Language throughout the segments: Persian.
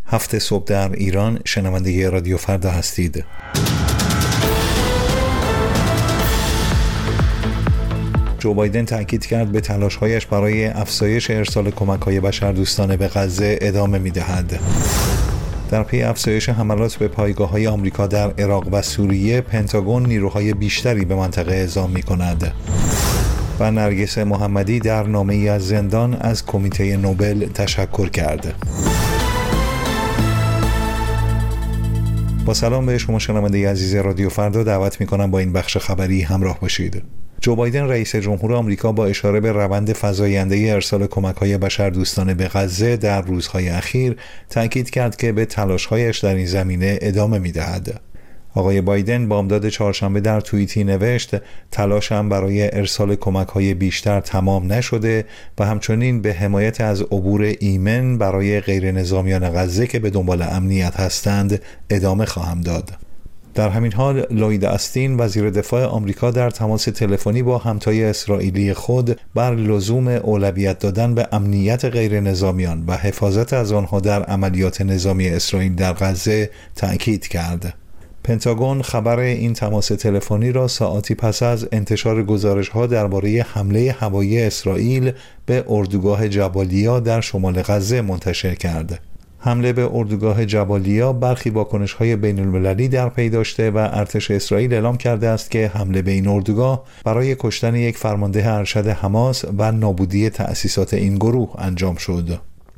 7 صبح در ایران. شنونده رادیو فردا هستید. جو بایدن تاکید کرد به تلاش‌هایش برای افزایش ارسال کمک‌های بشردوستانه به غزه ادامه می‌دهد. در پی افزایش حملات به پایگاه‌های آمریکا در عراق و سوریه، پنتاگون نیروهای بیشتری به منطقه اعزام می‌کند. و نرگس محمدی در نامه‌ای از زندان از کمیته نوبل تشکر کرد. با سلام به شما شنونده عزیز رادیو فردا، دعوت می‌کنم با این بخش خبری همراه باشید. جو بایدن رئیس جمهور آمریکا با اشاره به روند فزاینده ارسال کمک‌های بشردوستانه به غزه در روزهای اخیر تاکید کرد که به تلاش‌هایش در این زمینه ادامه می‌دهد. آقای بایدن بامداد چهارشنبه در توییتی نوشت: تلاشم برای ارسال کمک‌های بیشتر تمام نشده و همچنین به حمایت از عبور ایمن برای غیر نظامیان غزه که به دنبال امنیت هستند ادامه خواهم داد. در همین حال لوید استین وزیر دفاع آمریکا در تماس تلفنی با همتای اسرائیلی خود بر لزوم اولویت دادن به امنیت غیر نظامیان و حفاظت از آنها در عملیات نظامی اسرائیل در غزه تأکید کرد. پنتاگون خبر این تماس تلفنی را ساعتی پس از انتشار گزارش‌ها درباره حمله هوایی اسرائیل به اردوگاه جبالیا در شمال غزه منتشر کرد. حمله به اردوگاه جبالیا برخی واکنش‌های بین‌المللی در پی داشته و ارتش اسرائیل اعلام کرده است که حمله به این اردوگاه برای کشتن یک فرمانده ارشد حماس و نابودی تأسیسات این گروه انجام شد.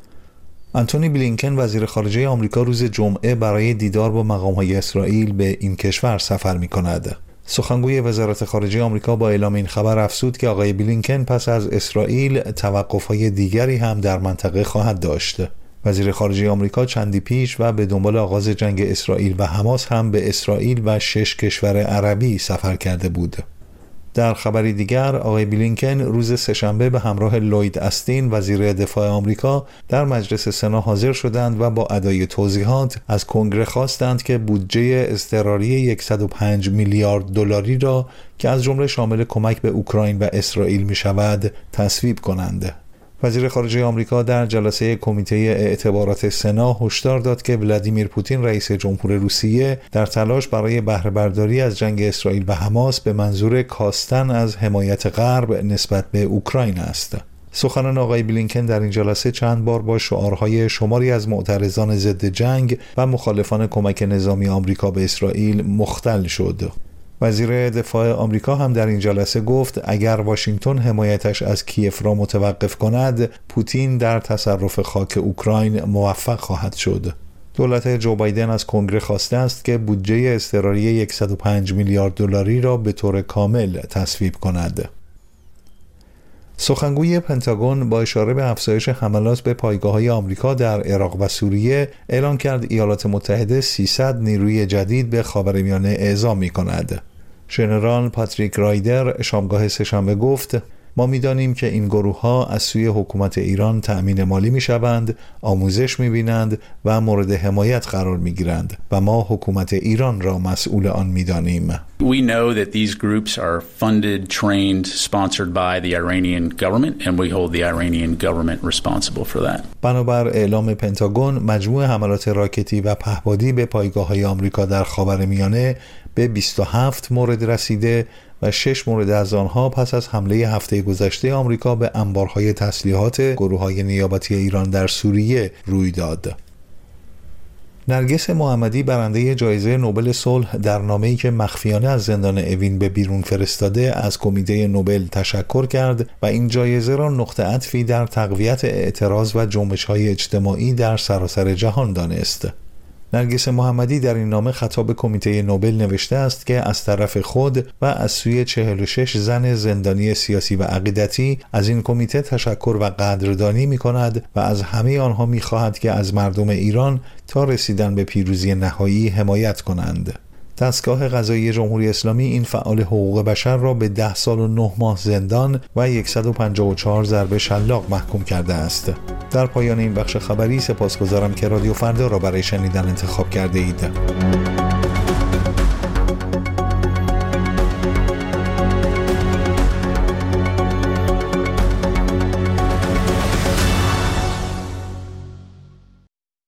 آنتونی بلینکن وزیر خارجه آمریکا روز جمعه برای دیدار با مقام‌های اسرائیل به این کشور سفر می‌کند. سخنگوی وزارت خارجه آمریکا با اعلام این خبر افزود که آقای بلینکن پس از اسرائیل توقف‌های دیگری هم در منطقه خواهد داشت. وزیر خارجه آمریکا چندی پیش و به دنبال آغاز جنگ اسرائیل و حماس هم به اسرائیل و 6 کشور عربی سفر کرده بود. در خبری دیگر، آقای بلینکن روز سه‌شنبه به همراه لوید استین وزیر دفاع آمریکا در مجلس سنا حاضر شدند و با ادای توضیحات از کنگره خواستند که بودجه اضطراری 105 میلیارد دلاری را که از جمله شامل کمک به اوکراین و اسرائیل می شود تصویب کنند. وزیر خارجه آمریکا در جلسه کمیته اعتبارات سنا هشدار داد که ولادیمیر پوتین رئیس جمهور روسیه در تلاش برای بهره برداری از جنگ اسرائیل و حماس به منظور کاستن از حمایت غرب نسبت به اوکراین است. سخنان آقای بلینکن در این جلسه چند بار با شعارهای شماری از معترضان ضد جنگ و مخالفان کمک نظامی آمریکا به اسرائیل مختل شد. وزیر دفاع آمریکا هم در این جلسه گفت اگر واشنگتن حمایتش از کیف را متوقف کند، پوتین در تصرف خاک اوکراین موفق خواهد شد. دولت جو بایدن از کنگره خواسته است که بودجه اضطراری 105 میلیارد دلاری را به طور کامل تصویب کند. سخنگوی پنتاگون با اشاره به افزایش حملات به پایگاه‌های آمریکا در عراق و سوریه اعلام کرد ایالات متحده 300 نیروی جدید به خاورمیانه اعزام می‌کند. ژنرال پاتریک رایدر شامگاه سه‌شنبه گفت: ما می‌دانیم که این گروه‌ها از سوی حکومت ایران تأمین مالی می‌شوند، آموزش می‌بینند و مورد حمایت قرار می‌گیرند و ما حکومت ایران را مسئول آن می‌دانیم. We know that these groups are funded, trained, sponsored by the Iranian government and we hold the Iranian government responsible for that. بنابر اعلام پنتاگون، مجموع حملات راکتی و پهپادی به پایگاه‌های آمریکا در خاورمیانه به 27 مورد رسیده و 6 مورد از آنها پس از حمله هفته گذشته آمریکا به انبارهای تسلیحات گروه‌های نیابتی ایران در سوریه روی داد. نرگس محمدی برنده جایزه نوبل صلح در نامه‌ای که مخفیانه از زندان اوین به بیرون فرستاده از کمیته نوبل تشکر کرد و این جایزه را نقطه عطفی در تقویت اعتراض و جنبش‌های اجتماعی در سراسر جهان دانست. نرگس محمدی در این نامه خطاب کمیته نوبل نوشته است که از طرف خود و از سوی 46 زن زندانی سیاسی و عقیدتی از این کمیته تشکر و قدردانی می کند و از همه آنها می خواهد که از مردم ایران تا رسیدن به پیروزی نهایی حمایت کنند. دستگاه قضایی جمهوری اسلامی این فعال حقوق بشر را به 10 سال و 9 ماه زندان و 154 ضربه شلاق محکوم کرده است. در پایان این بخش خبری سپاسگزارم که رادیو فردا را برای شنیدن انتخاب کرده اید.